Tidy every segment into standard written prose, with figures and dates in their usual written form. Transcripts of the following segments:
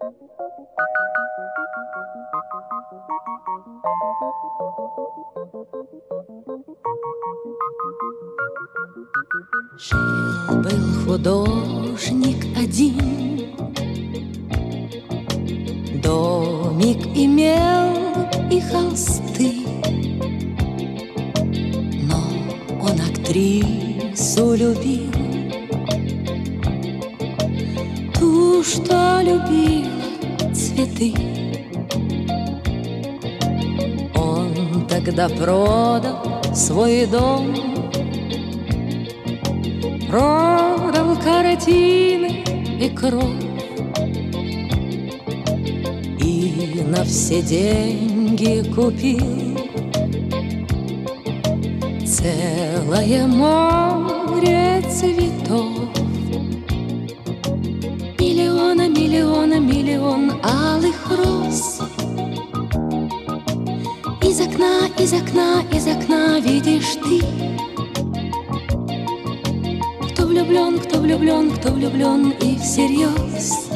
Жил-был художник один, домик имел и холсты, но он актрису любил, ту, что любила цветы. Он тогда продал свой дом, продал картины и кровь, и на все деньги купил целое море цветов. Миллиона, миллиона, миллион алых роз. Из окна, из окна, из окна видишь ты. Кто влюблен, кто влюблен, кто влюблен и всерьез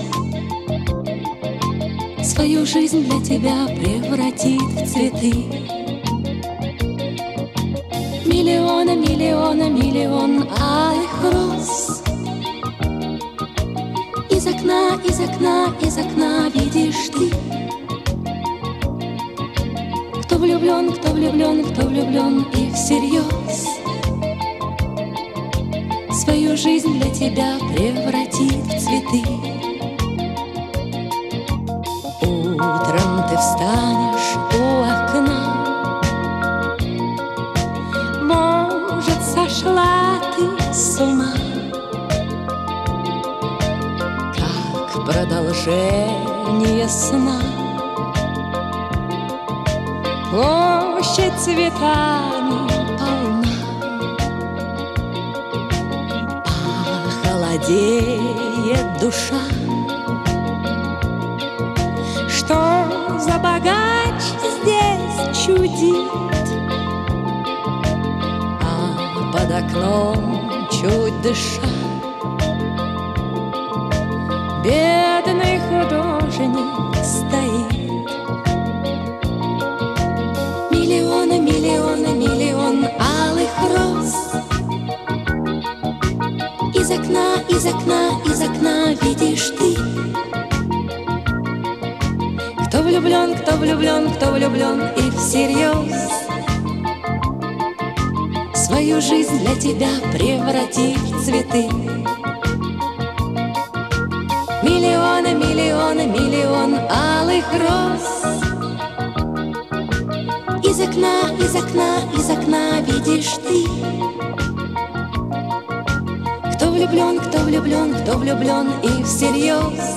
свою жизнь для тебя превратит в цветы. Миллиона, миллиона, миллион алых роз. Из окна, из окна, из окна видишь ты. Кто влюблен, кто влюблен, кто влюблен и всерьез свою жизнь для тебя превратит в цветы. Утром ты встанешь у окна, может, сошла ты с ума, как продолжение сна. Площадь цветами полна, похолодеет душа. Что за богач здесь чудит, а под окном чуть дыша бедный художник стоит. Миллиона, миллиона, миллион алых роз. Из окна, из окна, из окна видишь ты. Кто влюблен, кто влюблен, кто влюблен и всерьез свою жизнь для тебя превратит в цветы. Миллиона, миллиона, миллион алых роз. Из окна, из окна, из окна видишь ты. Кто влюблен, кто влюблен, кто влюблен и всерьез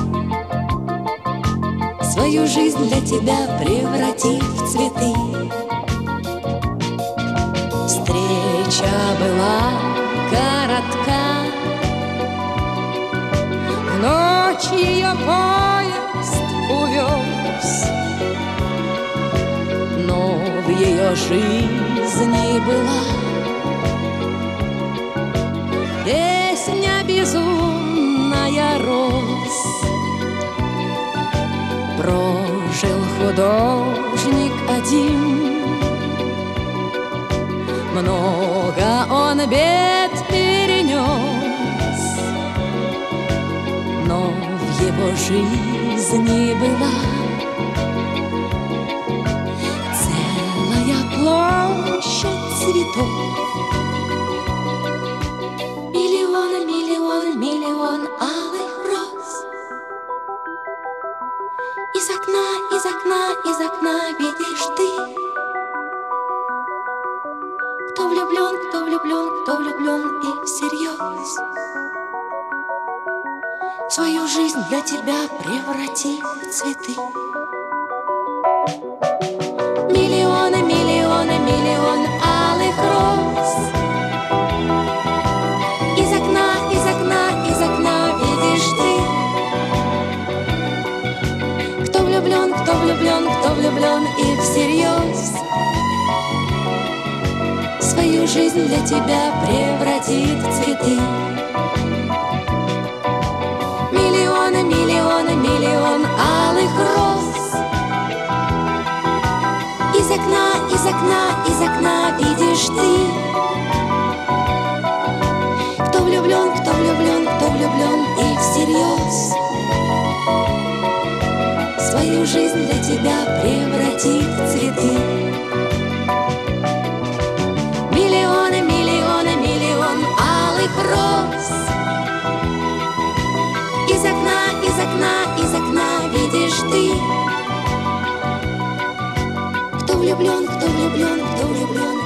свою жизнь для тебя превратит в цветы. Встреча была коротка, в ночь ее поезд увез, но в ее жизни была песня безумная роз. Прожил художник один, много он бед перенес, но в его жизни была целая площадь цветов. Миллион, миллион, миллион алых роз. Из окна, из окна, из окна видишь ты. Кто влюблен, кто влюблен, кто влюблен и всерьез свою жизнь для тебя превратит в цветы. Миллиона, миллиона, миллион алых роз. Из окна, из окна, из окна видишь ты. Кто влюблен, кто влюблен, кто влюблен и всерьез свою жизнь для тебя превратит в цветы. Миллионы, миллионы, миллионы алых роз. Из окна, из окна, из окна видишь ты. Кто влюблен, кто влюблен, кто влюблен и всерьез свою жизнь для тебя превратит в цветы. Миллионы, миллионы, миллион алых роз. Из окна, из окна, из окна видишь ты. Кто влюблен, кто влюблен, кто влюблен